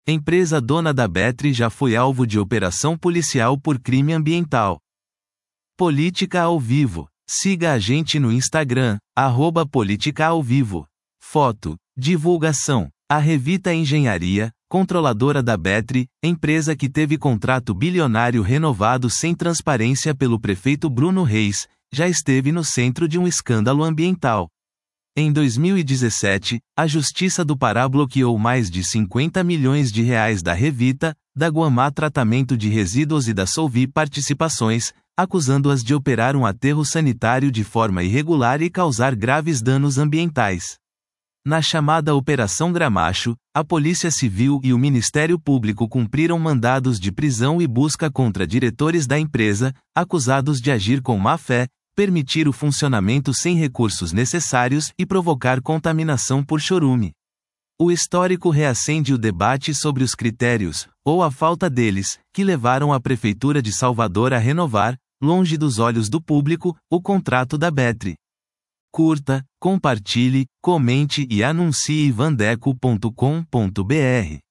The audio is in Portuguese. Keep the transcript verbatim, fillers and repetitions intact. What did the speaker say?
Empresa dona da Betri já foi alvo de operação policial por crime ambiental. Política ao vivo. Siga a gente no Instagram, arroba Política ao Vivo. Foto. Divulgação. A Revita Engenharia, controladora da Betri, empresa que teve contrato bilionário renovado sem transparência pelo prefeito Bruno Reis, já esteve no centro de um escândalo ambiental. Em dois mil e dezessete, a Justiça do Pará bloqueou mais de cinquenta milhões de reais da Revita, da Guamá Tratamento de Resíduos e da Solvi Participações, acusando-as de operar um aterro sanitário de forma irregular e causar graves danos ambientais. Na chamada Operação Gramacho, a Polícia Civil e o Ministério Público cumpriram mandados de prisão e busca contra diretores da empresa, acusados de agir com má-fé, permitir o funcionamento sem recursos necessários e provocar contaminação por chorume. O histórico reacende o debate sobre os critérios, ou a falta deles, que levaram a Prefeitura de Salvador a renovar, longe dos olhos do público, o contrato da Betri. Curta, compartilhe, comente e anuncie vandeco ponto com ponto br.